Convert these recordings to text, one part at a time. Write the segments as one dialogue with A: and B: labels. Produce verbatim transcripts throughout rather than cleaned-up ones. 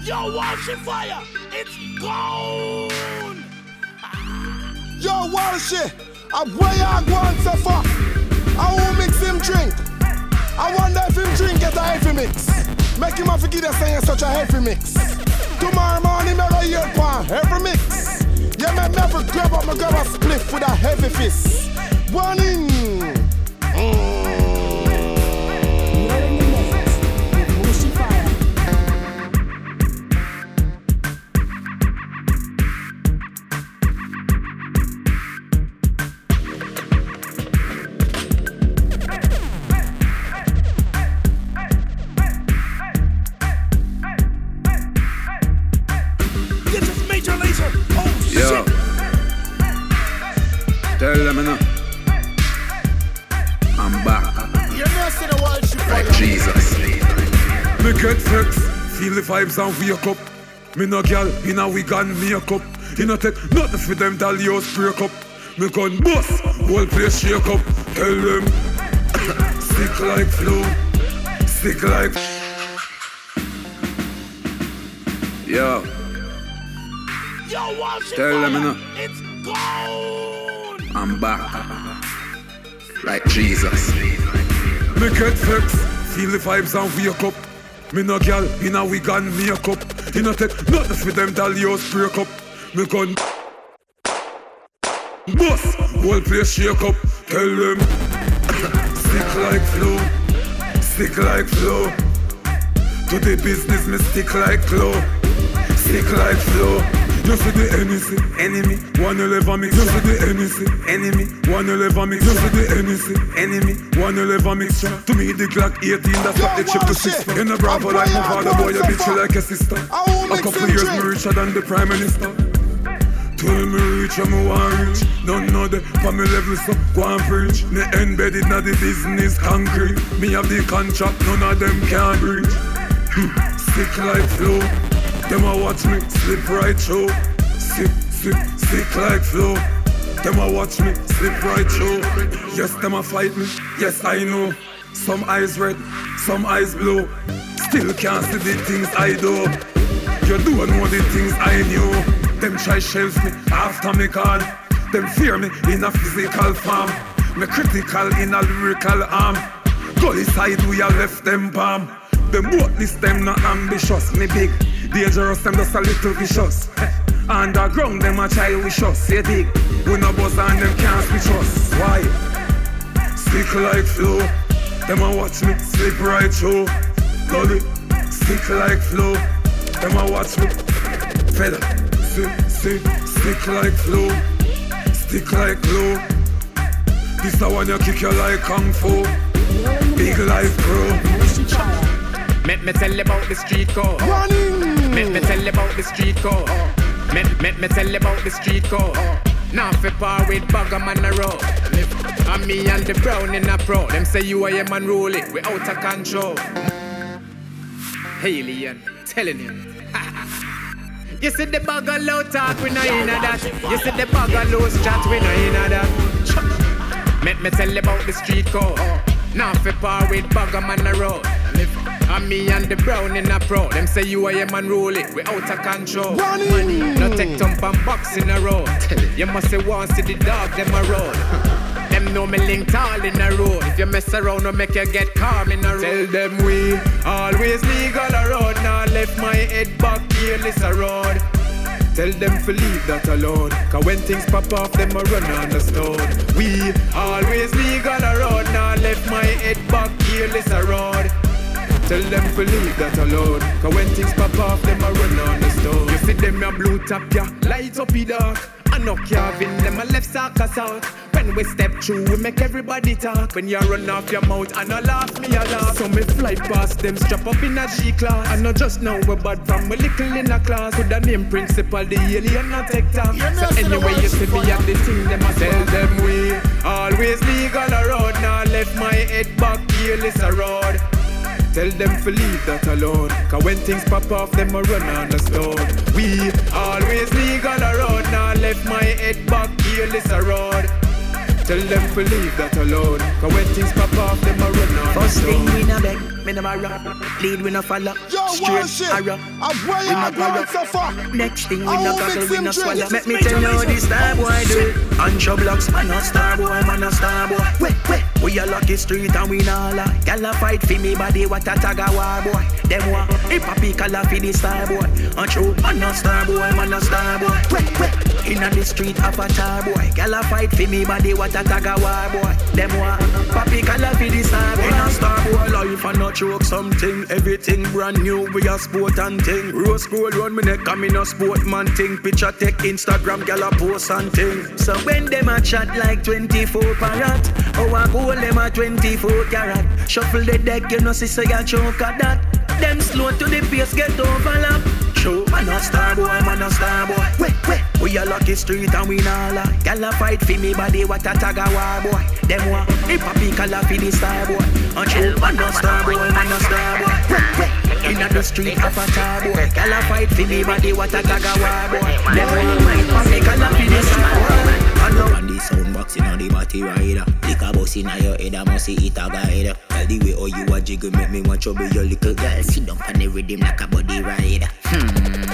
A: Yo, Walshy Fire, it's gone.
B: Yo, Walshy, I where you going so far? I won't mix him drink. I wonder if him drink get a heavy mix. Make him have to give us saying such a heavy mix. Tomorrow morning, me right here for heavy mix. Yeah, me never grab up, me grab a spliff with a heavy fist. One in. Mm.
C: Tell them enough. I'm back.
B: You know, see the world ship
C: like Jesus.
D: Me get flex, feel the vibes and wake up. Me no girl in a wig and makeup. You no take nothing for them dalios break up. Me gun bust, whole place shake up. Tell them, stick like flow, stick like.
C: Yo.
A: Yo, Walshy
C: Tell them enough.
A: It's gone.
C: I'm back, like Jesus.
D: Me get flex, feel the vibes and wake up. Me no girl in a wig and makeup. You no take nothing for them dalios break up. Me gun bust, whole place shake up. Tell them, stick like flow, stick like flow. To the business me stick like claw, stick like flow. You see the enemy, enemy, one eleven mix. You see the enemy, enemy, one eleven mix. You see the enemy, enemy, one eleven mix. To me the Glock eighteen, that's what the chip to six. You know bravo like my father, boy, you bitch you like a sister. A couple years me richer than the prime minister. Tell me reach, I'm a one reach. Don't know the family level, so go and preach. Me embedded na the business concrete. Me have the contract, none of them can breach. Stick like flow. Them a watch me slip right through. Sick, sick, sick like flow. Them a watch me slip right through. Yes, them a fight me. Yes, I know. Some eyes red, some eyes blue. Still can't see the things I do. You don't know the things I knew. Them try shelf me after me call. Them fear me in a physical form. Me critical in a lyrical arm. Gully side we a left them palm. Them botless them not ambitious. Me big, dangerous them just a little vicious. Underground them a try wish us. Say dig, we no buzz and them can't switch us. Why? Stick like flow. Them a watch me slip right through. Gully, stick like flow. Them a watch me feather. Stick, stick, stick like flow. Stick like glow. This the one you kick you like kung fu. Big life bro.
E: Let me tell you about the street code. Let me tell you about the street code. Let, let me tell you about the street code. Now fi par with Bagger man the road. And me and the brown in a pro. Them say you are your man rule it. We out of control. Alien, telling you. You see the Bagger low talk, we no in a that. You see the Bagger low chat, we no in a that. Let me tell you about the street code. Now fi par with Bagger man the road. And me and the brown in a pro. Them say you are your man rule it. We out of control. Money, no take thump and box in a row. You must say once to the dog them a road. Them know me link tall in a road. If you mess around, no make you get calm in a road. Tell them we always legal a road. Now left my head back here, this a road. Tell them to leave that alone. Cause when things pop off, them a run on the stone. We always legal a road. Now left my head back here, this a road. Tell them to leave that alone. Cause when things pop off, them a run on the stone. You see them a blue top, yeah, light up the dark. I know carving them a left sock us out. When we step through, we make everybody talk. When you run off your mouth, and I laugh, me a laugh. So me fly past them, strap up in a G-class. I know just now we're bad from we little in a class. With the name principal, the alien not take talk. So anyway, you see me at the thing, them a tell them we always legal a road. Now left my head back, here is a road. Tell them to leave that alone. Cause when things pop off, them a run on the stone. We always legal a road. Now left my head back, here is a road. Tell them to leave that alone. Cause when things pop off, them a run on the stone.
F: First thing we na beg, me never rock. Lead we no follow.
B: Yo,
F: straight arrow.
B: I'm way out going so far.
F: Next thing we
B: I
F: no
B: won't
F: goggle,
B: mix
F: we
B: him
F: no
B: drink.
F: swallow. Make me tell you how this star boy do. Ancho blocks, man a star boy, man a star boy. Wait, wait. We a lucky street and we nah lie. Gyal a fight for me body, what a tag a war boy. Them want hip hop color for the star boy. Ancho, man a star boy, man a star boy. Wait, wait. Inna the street of a tar boy. Gyal a fight for me body, what a tag a war boy. Them want papi color for the star boy. In a star boy life and not joke something. Everything brand new, we a sport and thing. Rose gold round me neck, I'm in a sport man thing. Picture take Instagram, gyal a post and thing. So when them a chat like twenty-four parrot, oh I go them a twenty-four carat. Shuffle the deck, you know see so you choke at that. Them slow to the pace, get overlap. Show man a star boy, man a star boy. Wait, wait. We a lucky street and we nah lie. Gyal a fight for me body, what a tag a war boy. Them want hip hop color for the star boy. Until man a star boy, man a star boy. Wait, wait. Inna the street of a tar boy. Gyal a fight for me body, what a tag a war boy. Them want hip hop color for the star boy.
G: And the sound box inna the body rider. Lick a bus inna your head, I must see it a guide. Tell the way how you a jiggle, make me want trouble your little girl. Sit down on the rhythm like a body rider. Hmm,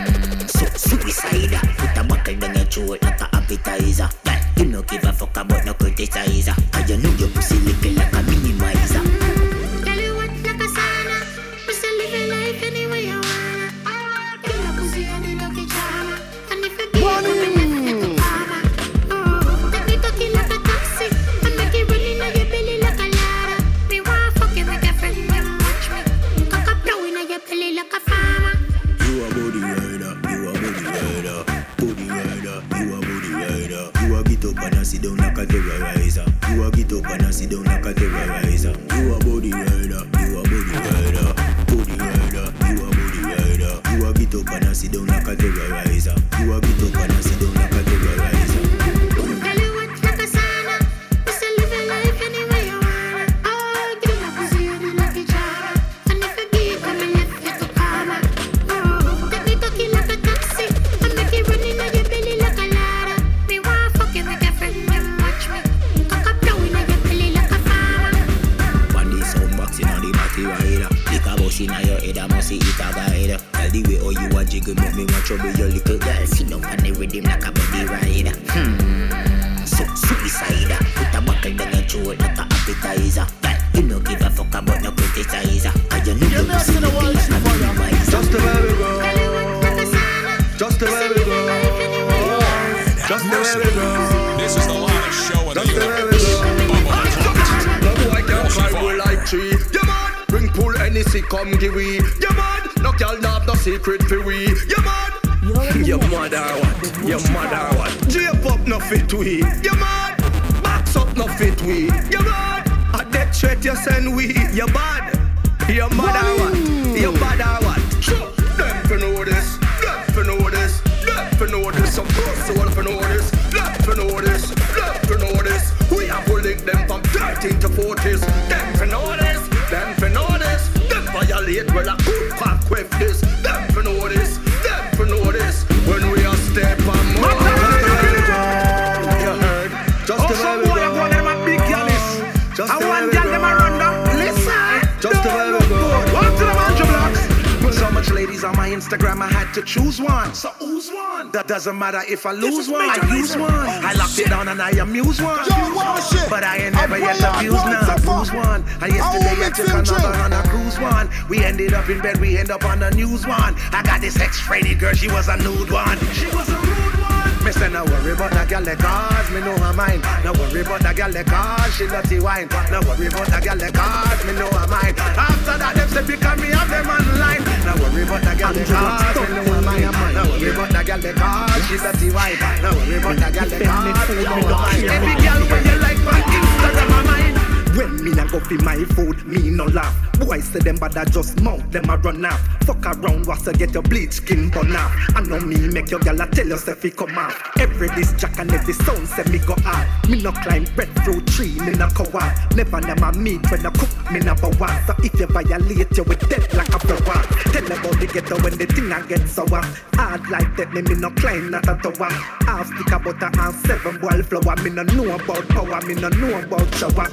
G: so suicide. Put a buckle down your throat like a appetizer. Girl, you no give a fuck about no criticizer. Cause you know your pussy little like a minimizer.
H: Girl, you want like a sauna. We still live your life any way you wanna. Give your pussy and the lucky charmer. And if you be a woman, left like a farmer. Oh, take me talking like a taxi. And make it running on your belly like a ladder. Me want fuck you, make a friend, you watch me. Cock up down in your belly like a farmer.
G: You a body rider, you a body rider. Body rider, you a body rider. You a get up and a sit down like a terrorizer. You a get up and a sit down like a terrorizer. You a body rider, you a body rider. Body rider, you a body rider. You a get up and a sit down like a terrorizer. You a get up and a sit down like a terrorizer.
H: Girl, you want like a sauna. We still live your life any way you wanna. Oh, give your pussy and the lucky charmer. And if you be a woman, left like a farmer. Oh, take me talking like a taxi. And make it running on your belly like a ladder. Me want fuck you, make a friend, you watch me. Cock up down in your belly like a farmer.
G: On the sound box inna the body rider. Lick a bus inna your head, I must see it a guide. Tell the way how you a jiggle, make me want trouble your little girl. Sit down on the rhythm like a body rider. Hmm, so suicide. Put a buckle down your throat like a appetizer. Girl, you no give a fuck about no criticizer. Cause you know your pussy little like a minimizer.
F: Just the way we go.
H: Girl, you want like a sauna.
F: Just the
H: We
F: way
H: still
F: we
H: live your
F: go.
H: life any way you wanna.
F: Just the way we go.
I: This is the loudest show of the
F: Just the way
I: year.
F: we go. No boy can climb you like tree. Yeah man, bring pull any sick come give we. Yeah man, no girl not have no secret for we. Yeah man, your mother what? Your mother what? Jape up no fit we. Yeah man, box up no fit we. Yeah man, a death threat you send we. You bad. Your mother what? Your mother what? Sure, them for know this. Them for know this. Them for know this. Of course you want for know this. Them for know this. Them for know this. We have to link them from thirteen to forties. Them for know this. Them for know this. Them violate well a good pack with this. Them for know this. Them for know this. When we are step on more. You heard? Just the way we go. Just the way we go. Just the way we go. Walk to the mantra blocks. With so much ladies on my Instagram, I had to choose one. So who's one? That doesn't matter if I lose one. I use one. I locked it down and I amuse one.
B: Yo, what shit?
F: But I ain't never
B: I'm
F: yet
B: way out
F: abused
B: going
F: none.
B: so far.
F: Who's one? And yesterday I
B: mix
F: took
B: him
F: another
B: drink.
F: on a cruise one. We ended up in bed, we end up on the news one. I got this ex-Freddy girl, she was a nude one. She was a rude one. Me say no worry about that girl like cause me know her mind. No worry about that girl like cause she dirty wine. No worry about that girl like cause me know her mind. After that them say because me have them online. No worry about that girl like cause me know her mind. No worry about that girl like cause she dirty wine. No worry about that girl like cause me know her mind. Every girl when you like on Instagram her mind. When me a go fi my food, me no laugh. Boys say them bad I just mount, them a run off. Fuck around, was to get your bleach skin burn off. I know me make your gal a tell yourself he come off. Every this jack and every sound say me go hard. Me no climb breadfruit tree, me no cover. Never never meat when I cook, me never want. So if you violate, you will dead like a flower. Tell about the ghetto when the thing I get sour. Hard like that, me me no climb not a tower. Half stick of butter and seven boiled flour. Me no know about power, me no know about shower. Watch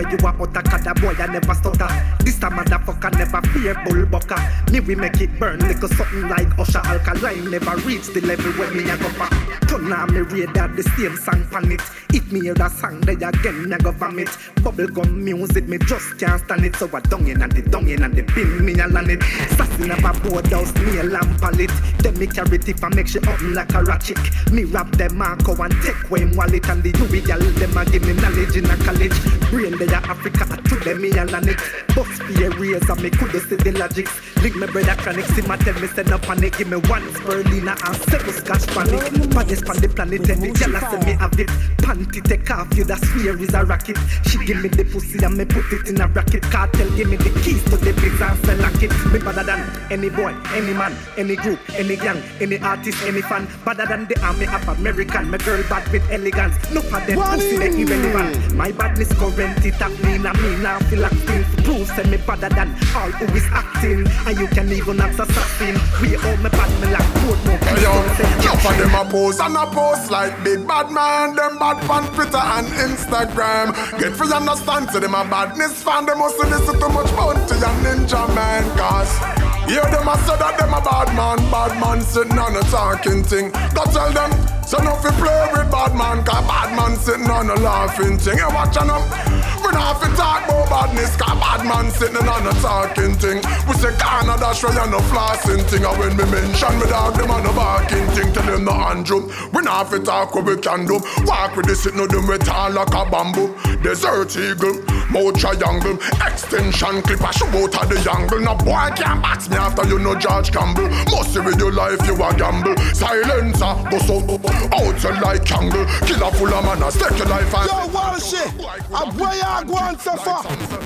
F: where you are out a cada boy, I never stutter. This time motherfucker never fear bull bucker. Me we make it burn like a something like Usher Alkaline. Never reach the level where me a go back. Turn on me radar, the same song pan it. If me hear that song, they again me a go vomit. Bubblegum music, me just can't stand it. So I dung in and the dung in and the bin me a land it. Sassy never board house, nail and pallet. Then me carry tip and make she up like a ratchet. Me rap them Marco and take away him wallet. And the Yuri gal them a give me knowledge in a college. Brain they are Africa, to them me a land it. Bust be a razor, me coulda see the logics. Link me brother chronic, see my tell me send up panic. Give me one spirulina and seven scotch panic. Baddest on the planet, and the gal say me have it. Panty take off, you that swear is a racket. She give me the pussy and me put it in a racket. Cartel give me the keys to the biz and sell like it. Me better than any boy, any man, any group, any gang, any artist, any fan. Better than the army of American. My girl bad with elegance. No for them pussy they irrelevant. My badness current it up me na me now feel like things to prove. Say me better than all who is acting. And you can even act assassin. We all me bad me like both more.
B: Hey yo, enough of them a pose and a post like big bad man. Them bad on Twitter and Instagram. Get free understand to them a badness fan. Them must listen too much Bounty and Ninja Man. Cause hear them a say that them a bad man. Bad man sitting on a talking thing. Go tell them, so no fi play with bad man. Cause bad man sitting on a laughing thing. You watching them? We not fi talk about badness. Cause bad man sitting on a talking thing. We say Canada show you no flossing thing. And when we mention me dog, them on a barking thing. Tell them no Andrew. We not fi talk what we can do. Walk with this, it no them with all like a bamboo. Desert eagle, mouth triangle, extension clip, I show out of the angle. No boy can't box me after you know George Campbell. Must with your life you a gamble. Silencer, go so out you like angle. Killer full of man, stake your life and yo, Walsh, a boy I go on so far.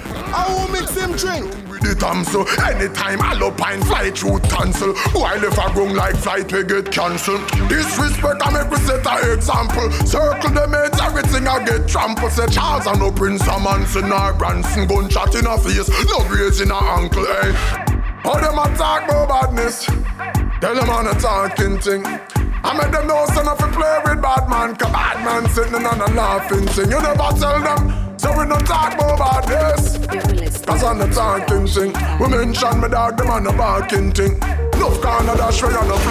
B: I will mix him drink. The Tamso, anytime Alpine fly through Tansel. While if I rung like flight we get cancelled. Disrespect I make we set an example. Circle the mates, everything I get trampled. Say Charles and no Prince of Manson or Branson. Gunshot in a face, no grace in a ankle, eh. How them attack about badness? Tell them on a talking thing. I make them know son of a play with bad man. Cause bad man sitting on a laughing thing. You never tell them, so we don't talk about this. Cause on the talking thing, we mention me dog, them on a barking thing. Love Canada, show you no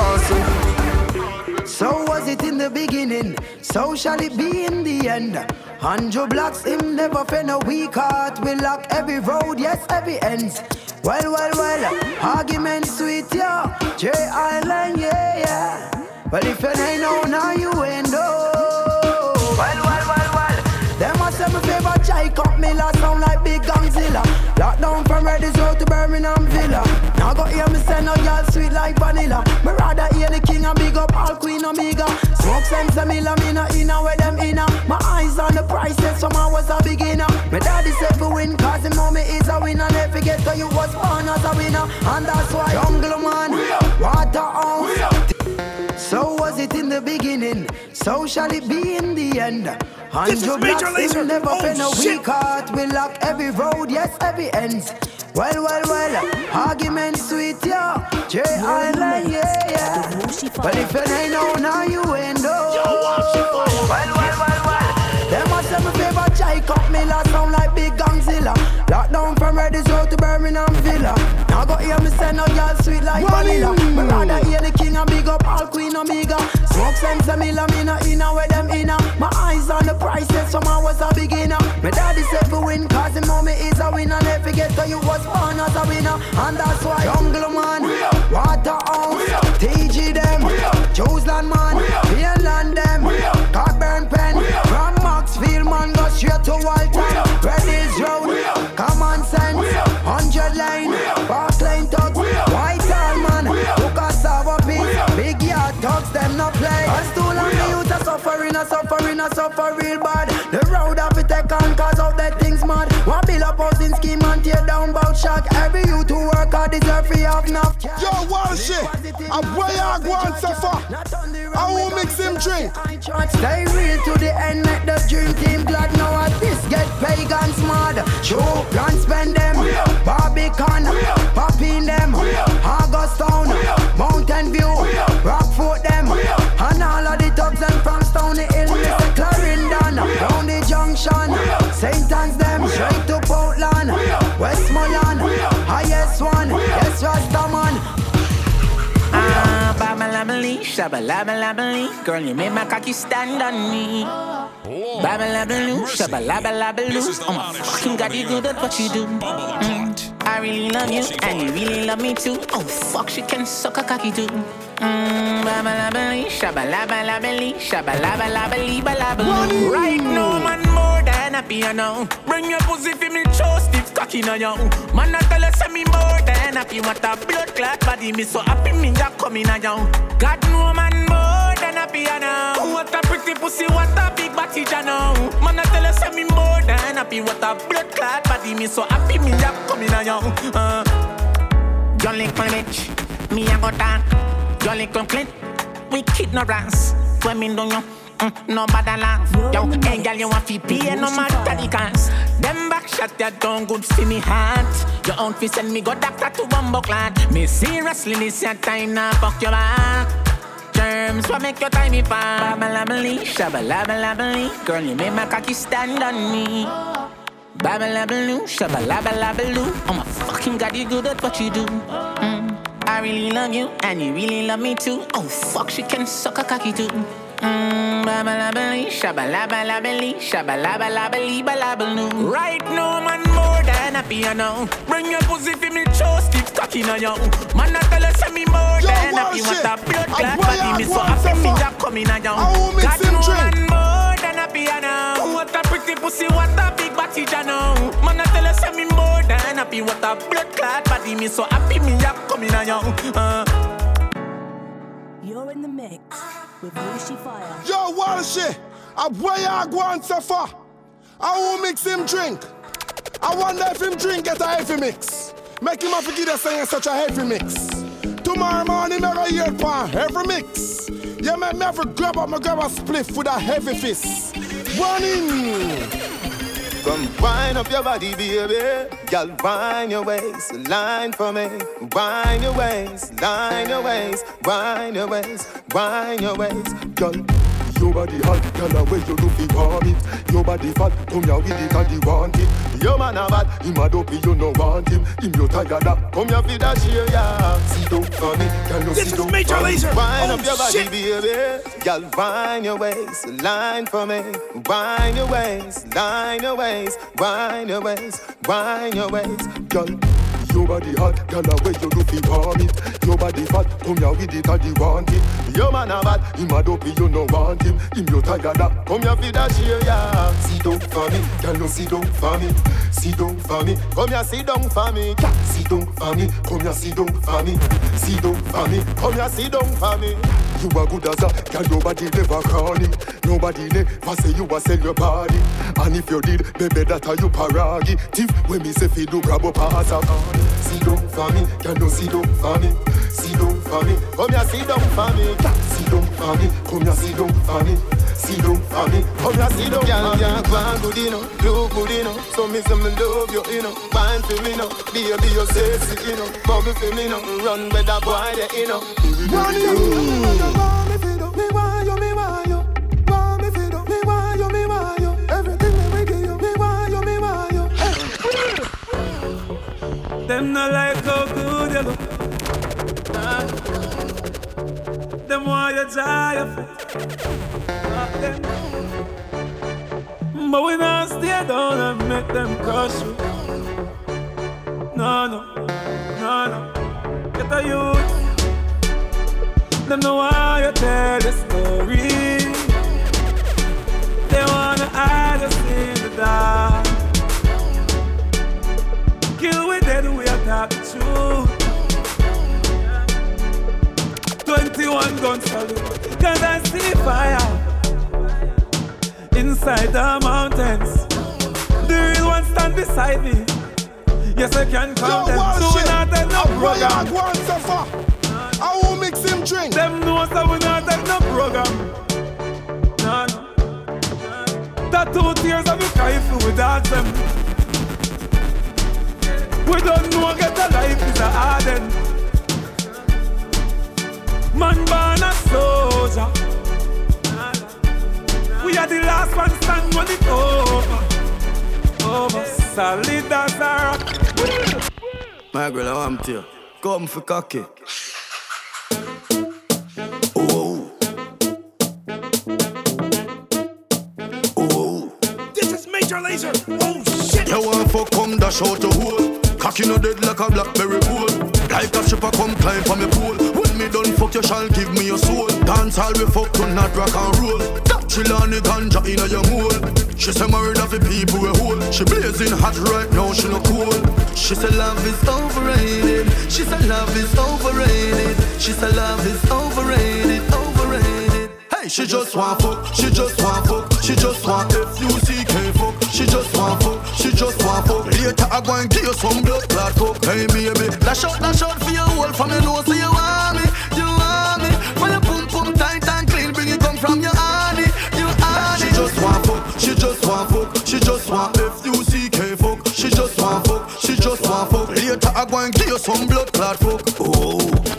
B: flossing.
J: So was it in the beginning, so shall it be in the end. Hundred blocks, him never fend a weak heart. We lock every road, yes, every ends. Well, well, well, argument sweet, yeah. J Island, yeah, yeah. Well, if you ain't know, now you ain't know. Well, well, well, well. Them must say my favorite chai cup Miller sound like big Gangzilla. Lockdown from Reddy's Road to Birmingham Villa. Now go hear me say no y'all sweet like vanilla. Me rather hear the king and big up all Queen Omega. Smoke sense a miller, me no inna where them inna. My eyes on the prices, some I was a beginner. My daddy said for win, cause him know me is a winner. Never forget that you was born as a winner. And that's why jungle man, water house. So was it in the beginning, so shall it be in the end. Hundred blocks, him never oh, fend a weak heart. We lock every road, yes, every ends. Well, well, well, argument sweet, yeah. J Island, yeah, yeah. But if you ain't know, now you ain't know. Well, well, well, well. Them must say my favorite chai cup Miller sound like big Gangzilla. Lockdown from Reddy's Road to Birmingham Villa. Now go hear me say no y'all sweet like vanilla. Me rather hear the king and big up all Queen Omega. Smoke sense a miller, me no inna where them inna. My eyes on the prices, some I was a beginner. My daddy said for win, cause him know me is a winner. Never forget that you was born as a winner. And that's why jungle man, water house, T G them, Choseland man, Mainland them, Cockburn Pen, from Maxfield man go straight to Walton. Reddy's Road, common sense, hundred line, Park Lane thugs, White Hall man, look at Savo Peace, big yard thugs, them no play. A stool and the youth are suffering, a suffering, a suffer real bad. The road have to take on cause of that things mad. One build up housing scheme and tear down bout shock. Every youth who work hard deserve free of enough.
B: Yo, Walsh, a boy I go and suffer. I will mix him drink.
J: Stay real to the end, make the dream team glad. Now at this get pagans mad. Show, run spend them, Barbican, pop in them, Augustown, Mountain View, Rockfort them, and all of the thugs and from Stony Hill, Mister Clarendon, down the junction, Saint Anne's them, straight
G: shabba labba labba lee. Girl, you made my cocky stand on me. Babba labba loo, shabba labba labba loo. Oh my fucking god, you good at what you do. Mm. I really love you, and you really love me too. Oh fuck, she can suck a cocky too. Mmm, babba labba lee, shabba labba labba lee, shabba labba labba lee, labba loo. Right now, man, more than happy, you know. Bring your pussy for me, show stiff cocky now, yo. Man, I tell us me more than happy. What a blood clot body, me so happy, me ya coming now, yo. God no man more than happy, you know. What a pretty pussy, what a big body, you know. Man, I tell us me more than happy. What a blood clot body, me so happy, me ya coming now, yo. Uh, John Lincoln bitch, me a go talk. John Lincoln clit, we ignorance. When me don't know. Mm, no bother laugh. Yo, hey girl, you want to pay no matter the cost. Them back shot that don't good for me heart. Your own fi send me go doctor to bumbo clot. Me seriously this your time now fuck your back. Germs what make your time me far. Babba labba lee, shabba labba labba lee. Girl, you made my cocky stand on me. Babba labba loo, shabba labba labba loo. Oh my fucking god, you good at what you do. Mm. I really love you, and you really love me too. Oh fuck, she can suck a cocky too. Mmm, babba labba lee, shabba labba labba lee, shabba labba labba lee, labba loo. Right now, man, more than happy, you know. Bring your pussy for me, show stiff cocky now, yo. Man, I tell us me more
B: Yo,
G: than happy. What a blood clot body, me so happy, me ya coming now, yo. God no man more than happy, you know. What a pretty pussy, what a big body, you know. Man, I tell us me more than happy. What a blood clot body, me so happy, me ya coming now, yo. Uh.
K: You're in the mix with Rishi Fire.
B: Yo, Walshy, I where you going so far? I will mix him drink. I wonder if him drink get a heavy mix. Make him have to give us saying such a heavy mix. Tomorrow morning, me go hear pan heavy mix. You make me have to grab up, me grab a spliff with a heavy fist. Running.
L: Come wind up your body, baby. Girl, wind your waist, line for me. Wind your waist, line your waist, wind your waist, wind your waist. Girl, your body hot, girl, away you do fi warm it. Your body fat, come here with it and you want it. Your man a bad, him a dopey, you no want him. Him you tired up, come here fi that share, yeah. Sit down for me, girl, you sit down for me. This is Major Lazer. Wind
B: oh,
L: up your body,
B: shit.
L: baby. Girl, wind your waist, line for me. Wind your waist, line your waist, wind your waist, wind your waist, girl. Your body hot, girl, away you do fi warm it. Your body fat, come here with it and you want it. Your man a bad, him a dopey, you no want him. Him you tired up, come here fi that share, yeah. Sit down for me, girl, no sit down for me. Sit down for me, come here sit down for me. Sit down for me, come here sit down for me. Sit down for me, come here sit down for me. You a good as a, girl, nobody never cranny. Nobody never say you a sell your body. And if you did, baby, that are you paragi. Thief, when me say fi do grab up a asa. Sit down for me, girl, no sit down for me. Sit down for me, come here sit down for me. Sit down for me, come here sit down for me. Sit down for me, come here sit down for me. Girl, you go good enough, look good enough. So me say me love you, you know. Wine for me now, baby you sexy, you know. Bubble for me now, run with that boy there, you know.
B: Run you.
L: Me want you, me want you. Want me fi do, me want you, me want you. Everything me we give you, me want you, me want you.
M: Them not like how good you look. Nah. Them want you die of it. But we not stay down and make them crush you. No, no, no, no. Get a youth. Them know why you tell the story. They wanna hide us in the dark. Kill we dead, we attack the truth. Twenty-one gun salute, cause I see fire inside the mountains. The real one stand beside me. Yes, I can count them. So we not take no program.
B: I will mix him drink.
M: Them know so we not take no program. No, no. Tattoo tears of the rifle we dance them. We don't know get a life is a harden. Man born a soldier. We are the last one stand when it's over. Over. Solid as a rock.
L: My girl, I want you. Come for cocky.
B: Oh,
N: You want fuck, come dash out the hole. Cocky no dead like a blackberry pole. Like a stripper come climb for me pool. When me done fuck you shall give me your soul. Dance all we fuck to not rock and roll. Chill on the ganja in a young hole. She say married off the people we hold. She blazing hot right now, she no cool. She say love is overrated. She say love is overrated. She say love is overrated, overrated. Hey, she just want fuck, she just want fuck, she just want F U C K fuck. She just want fuck, she just want fuck. Later I go and give you some blood clot fuck. Hey baby, lash out, lash out for your whole family. Know so you want me, you want me. When you pum pum tight and clean, bring it come from your honey, you honey. She just want fuck, she just want fuck, she just want F U C K fuck. She just want fuck, she just want fuck. Later I go and give you some blood clot fuck. Oh.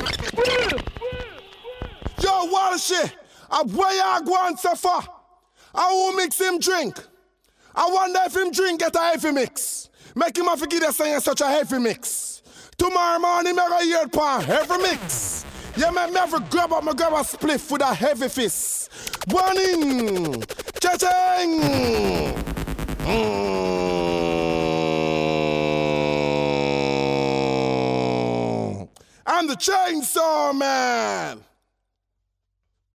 B: Yo, what shit? I where you going so far? I will mix him drink. I wonder if him drink get a heavy mix. Make him have to give us such a heavy mix. Tomorrow morning, I hear it for heavy mix. Yeah, me never grab up, me grab a spliff with a heavy fist. One in, cha-ching. Mm. I'm the chainsaw man.